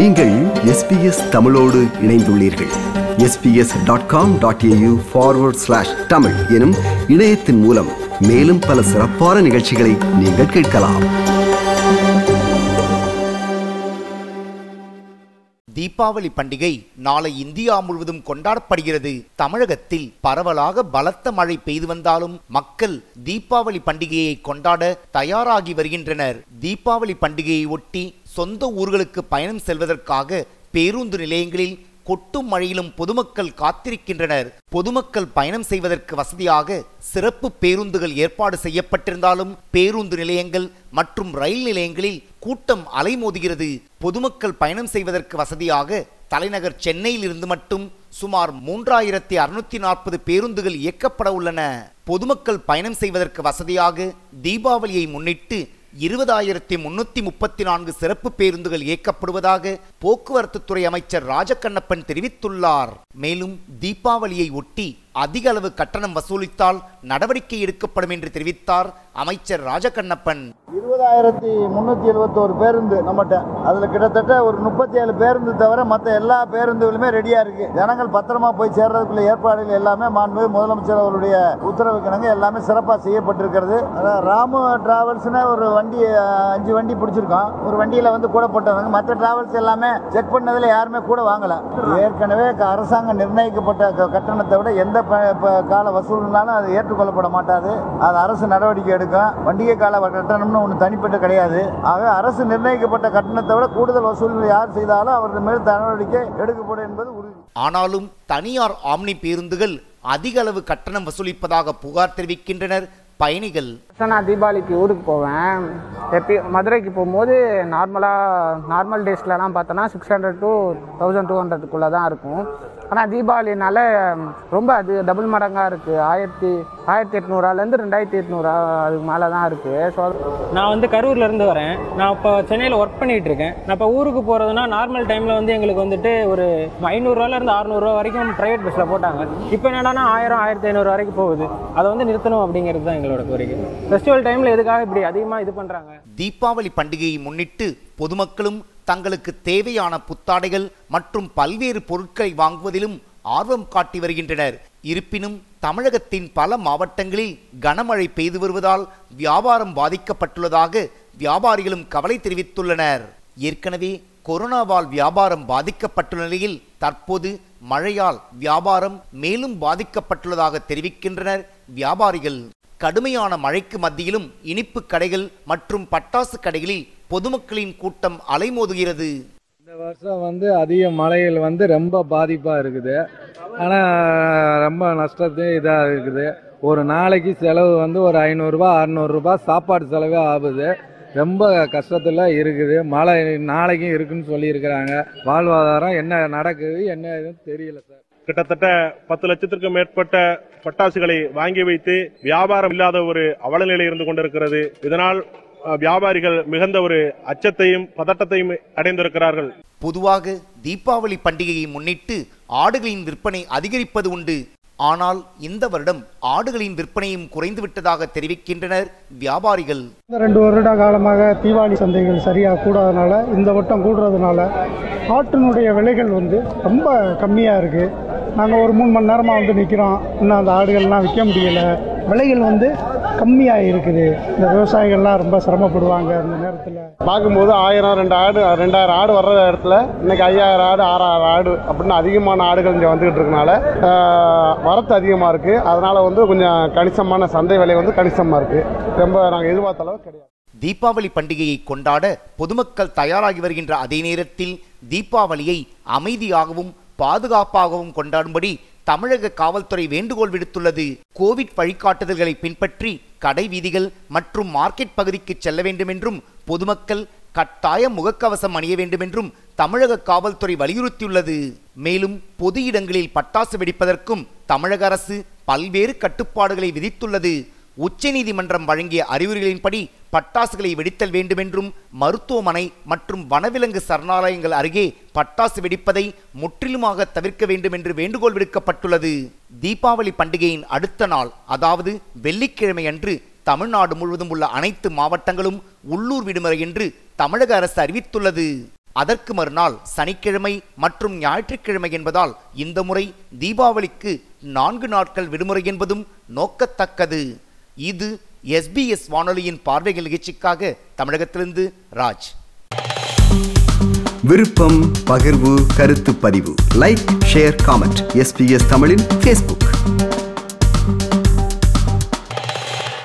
நீங்கள் SBS தமிழோடு இணைந்துள்ளீர்கள். sbs.com.au/tamil எனும் இணையத்தின் மூலம் மேலும் பல சிறப்பான நிகழ்ச்சிகளை நீங்கள் கேட்கலாம். தீபாவளி பண்டிகை நாளை இந்தியா முழுவதும் கொண்டாடப்படுகிறது. தமிழகத்தில் பரவலாக பலத்த மழை பெய்து வந்தாலும் மக்கள் தீபாவளி பண்டிகையை கொண்டாட தயாராகி வருகின்றனர். தீபாவளி பண்டிகையை ஒட்டி சொந்த ஊர்களுக்கு பயணம் செல்வதற்காக பேருந்து நிலையங்களில் கொட்டும் மழையிலும் பொதுமக்கள் காத்திருக்கின்றனர். பொதுமக்கள் பயணம் செய்வதற்கு வசதியாக சிறப்பு பேருந்துகள் ஏற்பாடு செய்யப்பட்டிருந்தாலும் பேருந்து நிலையங்கள் மற்றும் ரயில் நிலையங்களில் கூட்டம் அலைமோதுகிறது. பொதுமக்கள் பயணம் செய்வதற்கு வசதியாக தலைநகர் சென்னையில் இருந்து மட்டும் சுமார் 3640 பேருந்துகள் இயக்கப்பட உள்ளன. பொதுமக்கள் பயணம் செய்வதற்கு வசதியாக தீபாவளியை முன்னிட்டு 20,334 சிறப்பு பேருந்துகள் இயக்கப்படுவதாக போக்குவரத்து துறை அமைச்சர் ராஜகண்ணப்பன் தெரிவித்துள்ளார். மேலும் தீபாவளியை ஒட்டி அதிக அளவு கட்டணம் வசூலித்தால் நடவடிக்கை எடுக்கப்படும் என்று தெரிவித்தார் அமைச்சர் ராஜகண்ணப்பன். 20,371 பேருந்து நம்மகிட்ட, அதுல கிட்டத்தட்ட ஒரு 37 பேருந்து தவிர மற்ற எல்லா பேருந்துகளுமே ரெடியா இருக்கு. ஜனங்கள் பத்திரமா போய் சேர்றதுக்குள்ள ஏற்பாடுகள் எல்லாமே மாண்பு முதலமைச்சர் அவருடைய உத்தரவுக்கிணங்க எல்லாமே சிறப்பாக செய்யப்பட்டிருக்கிறது. ராமு டிராவல்ஸ்னா ஒரு வண்டி 5 வண்டி பிடிச்சிருக்கோம். ஒரு வண்டியில கூட போட்டாங்க. மற்ற டிராவல்ஸ் எல்லாமே செக் பண்ணதுல யாருமே கூட வாங்கல. ஏற்கனவே அரசாங்கம் நிர்ணயிக்கப்பட்ட கட்டணத்தை விட எந்த கால வசூல்னாலும் அது ஏற்றுக்கொள்ளப்பட மாட்டாது. அது அரசு நடவடிக்கை எடுக்கும். பண்டிகை கால கட்டணம்னு ஒன்று தனிப்பட்ட கிடையாது. ஆக அரசு நிர்ணயிக்கப்பட்ட கட்டணத்தை விட கூடுதல் வசூல் யார் செய்தாலும் அவர்கள் மேல் நடவடிக்கை எடுக்கப்படும் என்பது உறுதி. ஆனாலும் தனியார் ஆம்னி பேருந்துகள் அதிக அளவு கட்டணம் வசூலிப்பதாக புகார் தெரிவிக்கின்றனர் பயணிகள். நான் தீபாவளிக்கு ஊருக்கு போவேன். மதுரைக்கு போகும்போது நார்மல் டேஸ்லலாம் பார்த்தோன்னா 600 to 1200 தான் இருக்கும். ஆனால் தீபாவளினால ரொம்ப அது டபுள் மடங்காக இருக்குது. 1800 2800 அதுக்கு மேலே தான் இருக்குது. ஸோ நான் கரூர்லேருந்து வரேன். நான் இப்போ சென்னையில் ஒர்க் பண்ணிகிட்டு இருக்கேன். நான் இப்போ ஊருக்கு போகிறதுனா நார்மல் டைமில் எங்களுக்கு ஒரு 500 600 வரைக்கும் ப்ரைவேட் பஸ்ஸில் போட்டாங்க. இப்போ என்னடானா 1000 1500 வரைக்கும் போகுது. அதை நிறுத்தணும் அப்படிங்கிறது தான் எங்களோட கோரிக்கை. ஃபெஸ்டிவல் டைமில் எதுக்காக இப்படி அதிகமாக இது பண்ணுறாங்க? தீபாவளி பண்டிகையை முன்னிட்டு பொதுமக்களும் தங்களுக்கு தேவையான புத்தாடைகள் மற்றும் பல்வேறு பொருட்களை வாங்குவதிலும் ஆர்வம் காட்டி வருகின்றனர். இருப்பினும் தமிழகத்தின் பல மாவட்டங்களில் கனமழை பெய்து வருவதால் வியாபாரம் பாதிக்கப்பட்டுள்ளதாக வியாபாரிகளும் கவலை தெரிவித்துள்ளனர். ஏற்கனவே கொரோனாவால் வியாபாரம் பாதிக்கப்பட்டுள்ள நிலையில் தற்போது மழையால் வியாபாரம் மேலும் பாதிக்கப்பட்டுள்ளதாக தெரிவிக்கின்றனர் வியாபாரிகள். கடுமையான மழைக்கு மத்தியிலும் இனிப்பு கடைகள் மற்றும் பட்டாசு கடைகளில் பொதுமக்களின் கூட்டம் அலைமோதுகிறது. இந்த வருஷம் அதிக மழைகள் ரொம்ப பாதிப்பாக இருக்குது. ஆனால் ரொம்ப நஷ்டத்தையும் இதாக இருக்குது. ஒரு நாளைக்கு செலவு ஒரு 500 600 சாப்பாடு செலவே ஆகுது. ரொம்ப கஷ்டத்தில் இருக்குது. மழை நாளைக்கும் இருக்குன்னு சொல்லியிருக்கிறாங்க. வாழ்வாதாரம் என்ன நடக்குது என்ன எதுவும் தெரியல சார். கிட்டத்தட்ட 10 லட்சத்திற்கும் மேற்பட்ட பட்டாசுகளை வாங்கி வைத்து வியாபாரம் இல்லாத ஒரு அவல நிலை இருந்து கொண்டிருக்கிறது. இதனால் வியாபாரிகள் மிகுந்த ஒரு அச்சத்தையும் பதட்டத்தையும் அடைந்திருக்கிறார்கள். பொதுவாக தீபாவளி பண்டிகையை முன்னிட்டு ஆடுகளின் விற்பனை அதிகரிப்பது உண்டு. ஆனால் இந்த வருடம் ஆடுகளின் விற்பனையும் குறைந்து விட்டதாக தெரிவிக்கின்றனர் வியாபாரிகள். 2 வருட காலமாக தீபாவளி சந்தைகள் சரியாக கூடாதனால இந்த வட்டம் கூடுறதுனால ஆட்டினுடைய விலைகள் ரொம்ப கம்மியாக இருக்குது. நாங்கள் ஒரு 3 மணி நேரமாக நிற்கிறோம். இன்னும் அந்த ஆடுகள்லாம் விற்க முடியலை. விலைகள் கம்மியாக இருக்குது. இந்த விவசாயிகள்லாம் ரொம்ப சிரமப்படுவாங்க. அந்த நேரத்தில் பார்க்கும்போது 2000 ஆடு வர்ற இடத்துல இன்னைக்கு 5000 ஆடு 6000 ஆடு அப்படின்னு அதிகமான ஆடுகள் இங்கே வந்துகிட்டு இருக்கனால வரத்து அதிகமாக இருக்குது. அதனால் கொஞ்சம் கணிசமான சந்தை விலை கணிசமாக இருக்குது. ரொம்ப நாங்கள் எதிர்பார்த்த அளவு கிடையாது. தீபாவளி பண்டிகையை கொண்டாட பொதுமக்கள் தயாராகி வருகின்ற அதே நேரத்தில் தீபாவளியை அமைதியாகவும் பாதுகாப்பாகவும் கொண்டாடும்படி தமிழக காவல்துறை வேண்டுகோள் விடுத்துள்ளது. கோவிட் வழிகாட்டுதல்களை பின்பற்றி கடை வீதிகள் மற்றும் மார்க்கெட் பகுதிக்கு செல்ல வேண்டும் என்றும் பொதுமக்கள் கட்டாய முகக்கவசம் அணிய வேண்டும் என்றும் தமிழக காவல்துறை வலியுறுத்தியுள்ளது. மேலும் பொது இடங்களில் பட்டாசு வெடிப்பதற்கும் தமிழக அரசு பல்வேறு கட்டுப்பாடுகளை விதித்துள்ளது. உச்சநீதிமன்றம் வழங்கிய அறிவுரைகளின்படி பட்டாசுகளை வெடித்தல் வேண்டுமென்றும் மருத்துவமனை மற்றும் வனவிலங்கு சரணாலயங்கள் அருகே பட்டாசு வெடிப்பதை முற்றிலுமாக தவிர்க்க வேண்டும் என்று வேண்டுகோள் விடுக்கப்பட்டுள்ளது. தீபாவளி பண்டிகையின் அடுத்த நாள் அதாவது வெள்ளிக்கிழமை அன்று தமிழ்நாடு முழுவதும் உள்ள அனைத்து மாவட்டங்களும் உள்ளூர் விடுமுறை என்று தமிழக அரசு அறிவித்துள்ளது. அதற்கு மறுநாள் சனிக்கிழமை மற்றும் ஞாயிற்றுக்கிழமை என்பதால் இந்த முறை தீபாவளிக்கு 4 நாட்கள் விடுமுறை என்பதும் நோக்கத்தக்கது. இது SBS வானொலியின் பார்வைகள் நிகழ்ச்சிக்காக தமிழகத்திலிருந்து ராஜ். விருப்பம், பகிர்வு, கருத்து பதிவு, லைக், ஷேர், காமெண்ட். SBS தமிழின் Facebook.